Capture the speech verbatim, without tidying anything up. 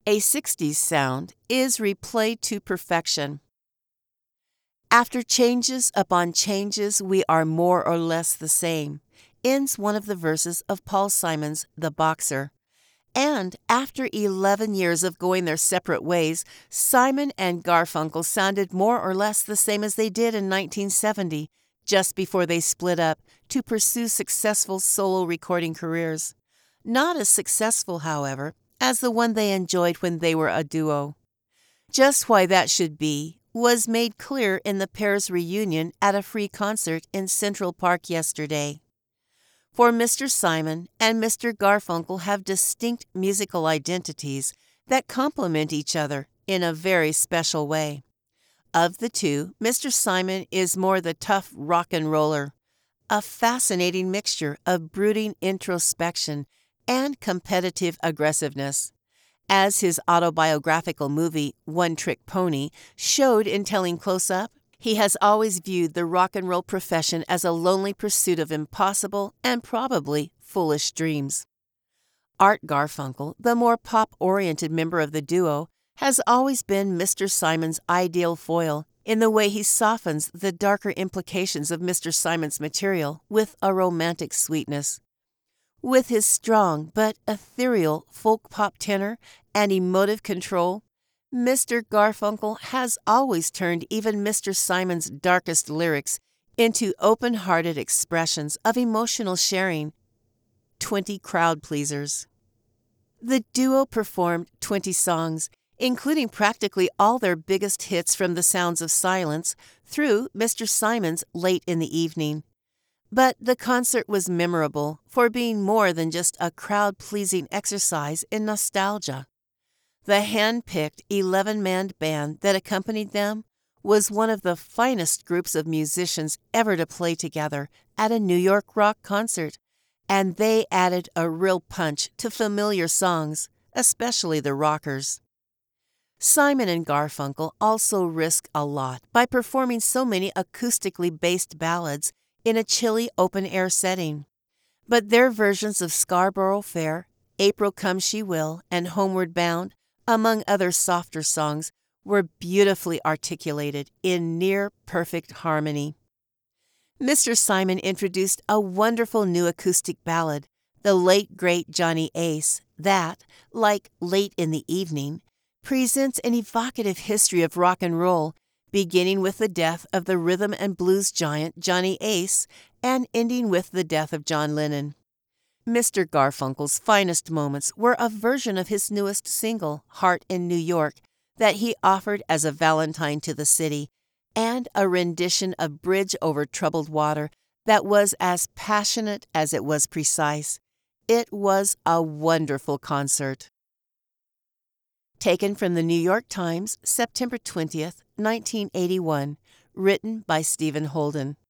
A sixties sound is replayed to perfection. After changes upon changes, we are more or less the same, ends one of the verses of Paul Simon's The Boxer. And after eleven years of going their separate ways, Simon and Garfunkel sounded more or less the same as they did in nineteen seventy, just before they split up to pursue successful solo recording careers. Not as successful, however, as the one they enjoyed when they were a duo. Just why that should be was made clear in the pair's reunion at a free concert in Central Park yesterday. For Mister Simon and Mister Garfunkel have distinct musical identities that complement each other in a very special way. Of the two, Mister Simon is more the tough rock and roller, a fascinating mixture of brooding introspection and competitive aggressiveness. As his autobiographical movie, One Trick Pony, showed in telling Close Up, he has always viewed the rock and roll profession as a lonely pursuit of impossible and probably foolish dreams. Art Garfunkel, the more pop-oriented member of the duo, has always been Mister Simon's ideal foil in the way he softens the darker implications of Mister Simon's material with a romantic sweetness. With his strong but ethereal folk-pop tenor and emotive control, Mister Garfunkel has always turned even Mister Simon's darkest lyrics into open-hearted expressions of emotional sharing. twenty crowd pleasers. The duo performed twenty songs, including practically all their biggest hits from The Sounds of Silence through Mister Simon's Late in the Evening. But the concert was memorable for being more than just a crowd-pleasing exercise in nostalgia. The hand-picked eleven-man band that accompanied them was one of the finest groups of musicians ever to play together at a New York rock concert, and they added a real punch to familiar songs, especially the rockers. Simon and Garfunkel also risk a lot by performing so many acoustically based ballads in a chilly open-air setting. But their versions of Scarborough Fair, April Come She Will, and Homeward Bound, among other softer songs, were beautifully articulated in near-perfect harmony. Mister Simon introduced a wonderful new acoustic ballad, The Late Great Johnny Ace, that, like Late in the Evening, presents an evocative history of rock and roll, beginning with the death of the rhythm and blues giant Johnny Ace and ending with the death of John Lennon. Mister Garfunkel's finest moments were a version of his newest single, Heart in New York, that he offered as a valentine to the city, and a rendition of Bridge Over Troubled Water that was as passionate as it was precise. It was a wonderful concert. Taken from the New York Times, September twentieth, nineteen eighty-one, written by Stephen Holden.